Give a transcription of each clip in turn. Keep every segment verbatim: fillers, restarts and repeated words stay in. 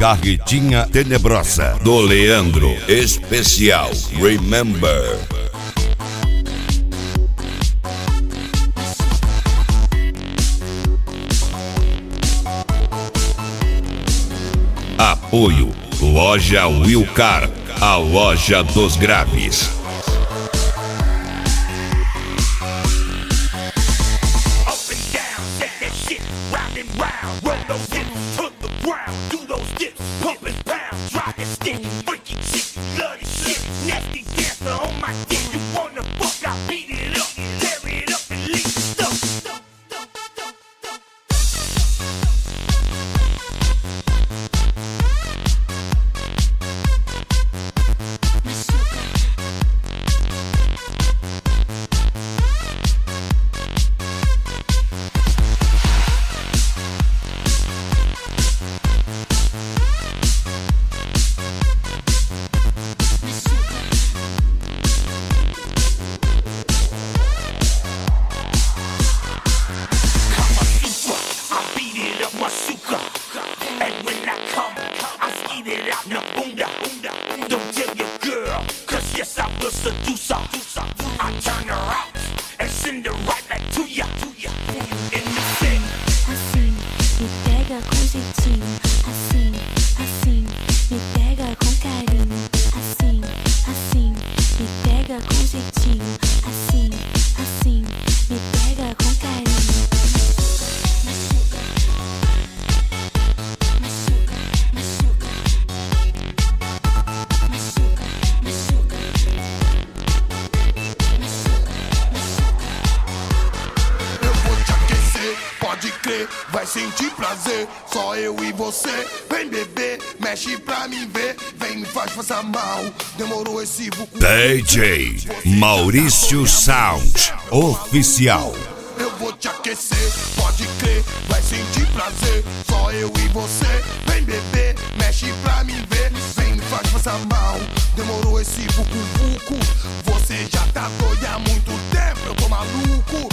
Carretinha Tenebrosa, do Leandro, especial Remember. Apoio Loja Wilcar, a loja dos graves. Vai sentir prazer, só eu e você. Vem beber, mexe pra mim ver. Vem, me faz passar mal. Demorou esse buco. D J Maurício Sound Oficial. Eu vou te aquecer, pode crer. Vai sentir prazer, só eu e você. Vem beber, mexe pra mim ver. Vem, me faz passar mal. Demorou esse buco-buco. Você já tá doido há muito tempo, eu tô maluco.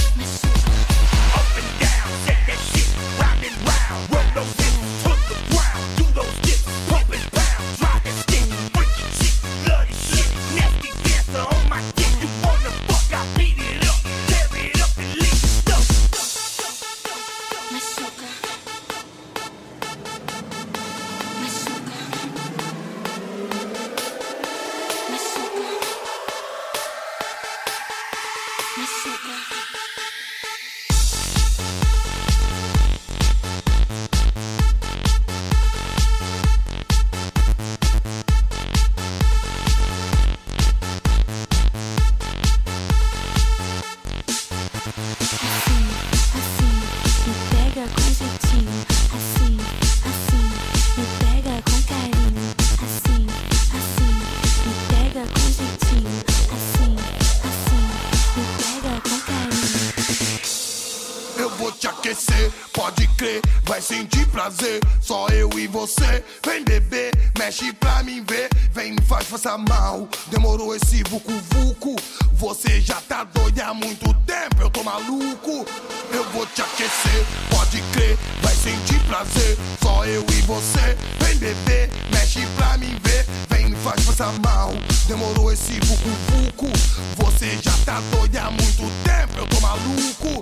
Pode crer, vai sentir prazer, só eu e você. Vem beber, mexe pra mim ver. Vem, me faz passar mal. Demorou esse vucu-vucu. Você já tá doido há muito tempo, eu tô maluco. Eu vou te aquecer, pode crer, vai sentir prazer, só eu e você. Vem beber, mexe pra mim ver. Vem, me faz passar mal. Demorou esse vucu-vucu. Você já tá doido há muito tempo, eu tô maluco.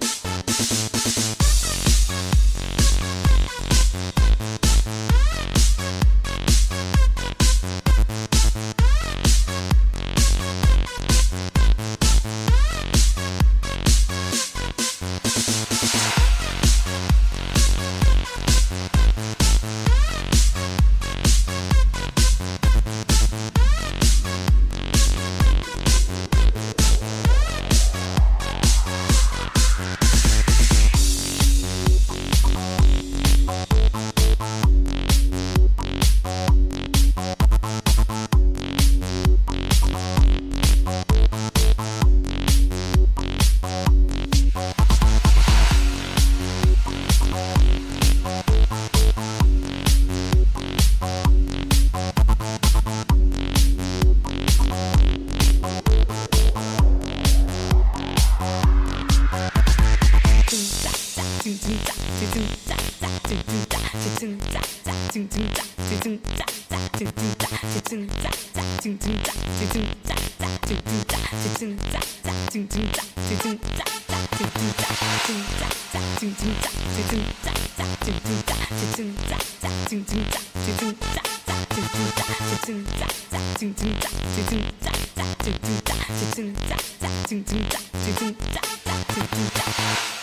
do do do do do da da. Thank you.